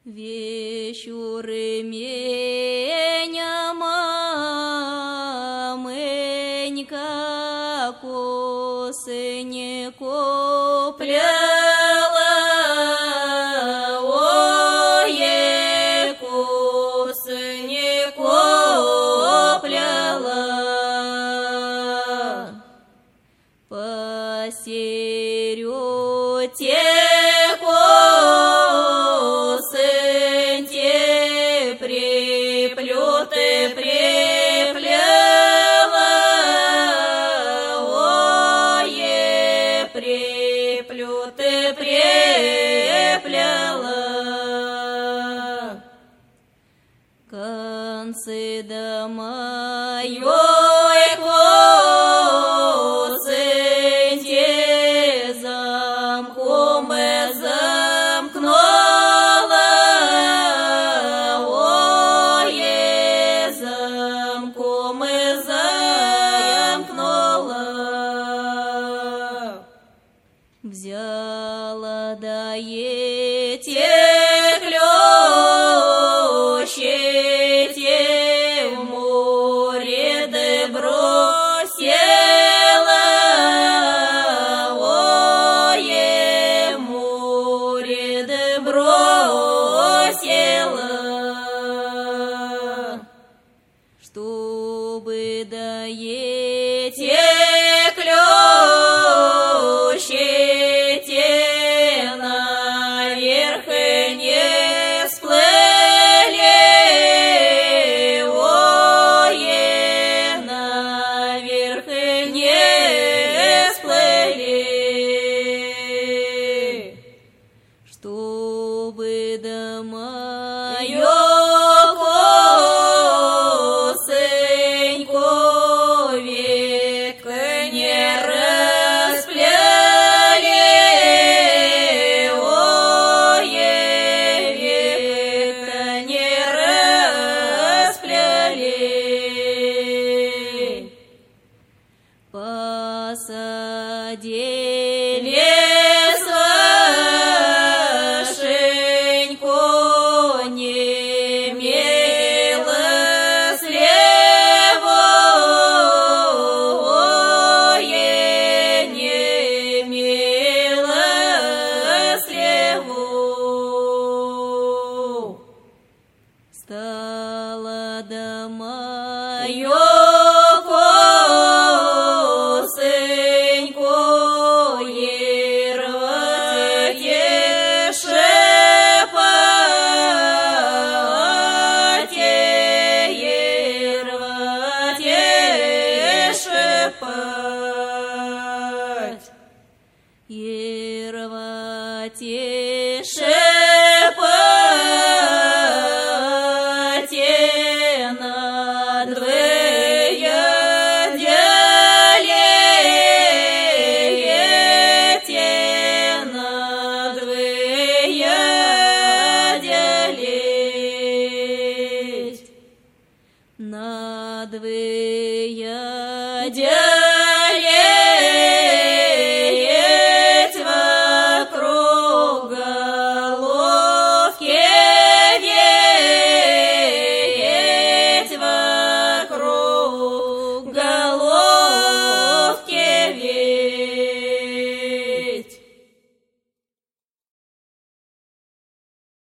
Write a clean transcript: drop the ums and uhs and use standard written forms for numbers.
Вечури меня маменька косы не купляла, ое, косы не купляла. По серёте концы до моей косы те замком замкнула, ое, замком замкнула. Взяла да эти ключи в море да бросила, ое, море да бросила, чтобы да эти наверх не всплыли, ое, наверх не всплыли, чтобы до моё косыньку век не посадили Сашеньку немилостливу, ое, немилостливу. Стала до моё